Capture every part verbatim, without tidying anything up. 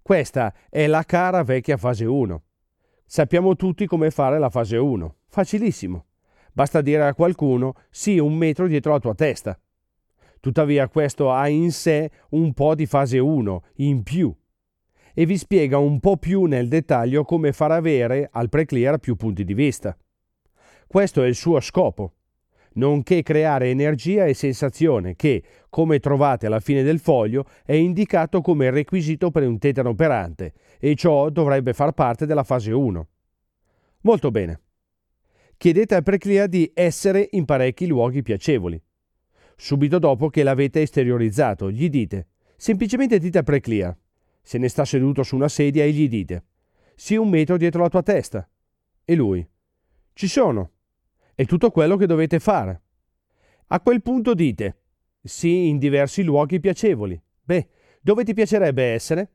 Questa è la cara vecchia fase uno. Sappiamo tutti come fare la fase uno. Facilissimo. Basta dire a qualcuno sì un metro dietro la tua testa. Tuttavia questo ha in sé un po' di fase uno in più e vi spiega un po' più nel dettaglio come far avere al pre-clear più punti di vista. Questo è il suo scopo, nonché creare energia e sensazione che, come trovate alla fine del foglio, è indicato come requisito per un tetano operante e ciò dovrebbe far parte della fase uno. Molto bene. Chiedete al pre-clear di essere in parecchi luoghi piacevoli. Subito dopo che l'avete esteriorizzato, gli dite, semplicemente dite al pre-clear, se ne sta seduto su una sedia e gli dite, sii un metro dietro la tua testa. E lui, ci sono. È tutto quello che dovete fare. A quel punto dite, sì in diversi luoghi piacevoli. Beh, dove ti piacerebbe essere?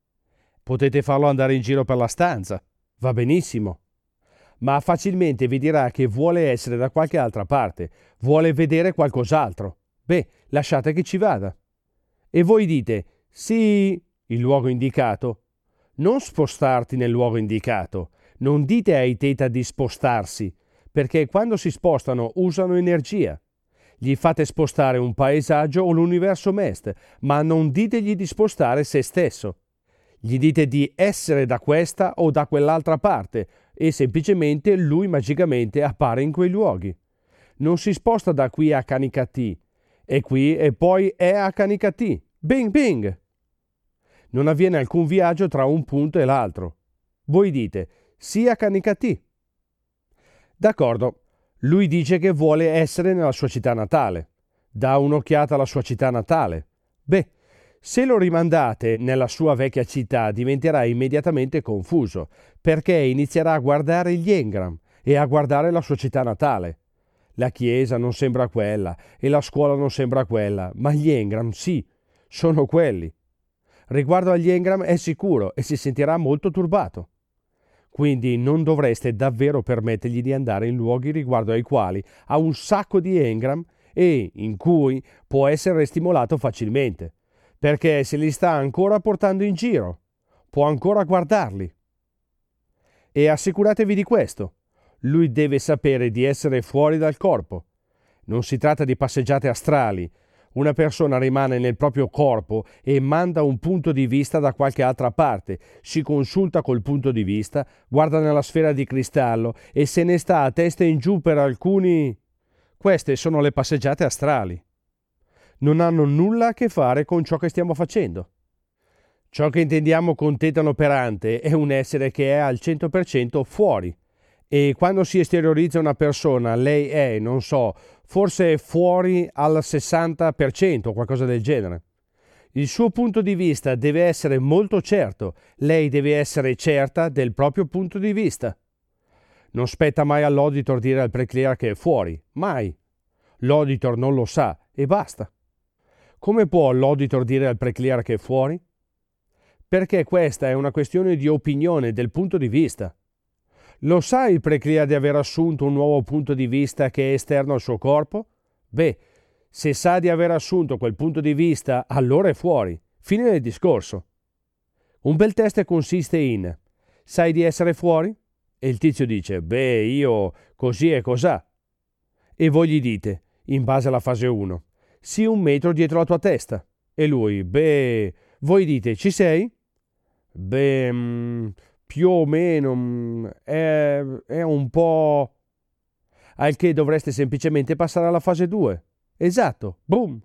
Potete farlo andare in giro per la stanza. Va benissimo. Ma facilmente vi dirà che vuole essere da qualche altra parte, vuole vedere qualcos'altro. Beh, lasciate che ci vada. E voi dite, sì, il luogo indicato. Non spostarti nel luogo indicato. Non dite ai teta di spostarsi, perché quando si spostano usano energia. Gli fate spostare un paesaggio o l'universo Mest, ma non ditegli di spostare se stesso. Gli dite di essere da questa o da quell'altra parte e semplicemente lui magicamente appare in quei luoghi. Non si sposta da qui a Canicattì, e qui e poi è a Canicattì. Bing bing! Non avviene alcun viaggio tra un punto e l'altro. Voi dite, sì a Canicattì. D'accordo, lui dice che vuole essere nella sua città natale. Dà un'occhiata alla sua città natale. Beh, se lo rimandate nella sua vecchia città diventerà immediatamente confuso, perché inizierà a guardare gli engram e a guardare la sua città natale. La chiesa non sembra quella e la scuola non sembra quella, ma gli engram sì, sono quelli. Riguardo agli engram è sicuro e si sentirà molto turbato. Quindi non dovreste davvero permettergli di andare in luoghi riguardo ai quali ha un sacco di engram e in cui può essere stimolato facilmente, perché se li sta ancora portando in giro, può ancora guardarli. E assicuratevi di questo, lui deve sapere di essere fuori dal corpo. Non si tratta di passeggiate astrali. Una persona rimane nel proprio corpo e manda un punto di vista da qualche altra parte, si consulta col punto di vista, guarda nella sfera di cristallo e se ne sta a testa in giù per alcuni. Queste sono le passeggiate astrali. Non hanno nulla a che fare con ciò che stiamo facendo. Ciò che intendiamo con tetano operante è un essere che è al cento per cento fuori. E quando si esteriorizza una persona, lei è, non so, forse fuori al sessanta per cento o qualcosa del genere. Il suo punto di vista deve essere molto certo, lei deve essere certa del proprio punto di vista. Non spetta mai all'auditor dire al pre-clear che è fuori, mai. L'auditor non lo sa e basta. Come può l'auditor dire al pre-clear che è fuori? Perché questa è una questione di opinione del punto di vista. Lo sa il pre-clear di aver assunto un nuovo punto di vista che è esterno al suo corpo? Beh, se sa di aver assunto quel punto di vista, allora è fuori. Fine del discorso. Un bel test consiste in: sai di essere fuori? E il tizio dice: beh, io così e cos'ha. E voi gli dite, in base alla fase uno, sii un metro dietro la tua testa. E lui, beh, voi dite, ci sei? Beh, mh, più o meno, mh, è, è un po'... Al che dovreste semplicemente passare alla fase due. Esatto, boom!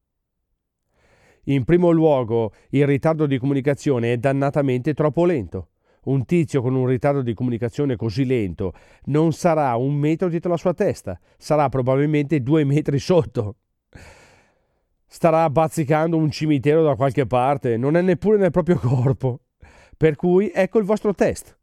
In primo luogo, il ritardo di comunicazione è dannatamente troppo lento. Un tizio con un ritardo di comunicazione così lento non sarà un metro dietro la sua testa, sarà probabilmente due metri sotto. Starà bazzicando un cimitero da qualche parte, non è neppure nel proprio corpo. Per cui ecco il vostro test.